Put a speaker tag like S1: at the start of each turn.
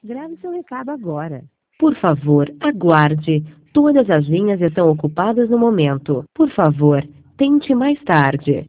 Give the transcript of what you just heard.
S1: Grave seu recado agora.
S2: Por favor, aguarde. Todas as linhas estão ocupadas no momento. Por favor, tente mais tarde.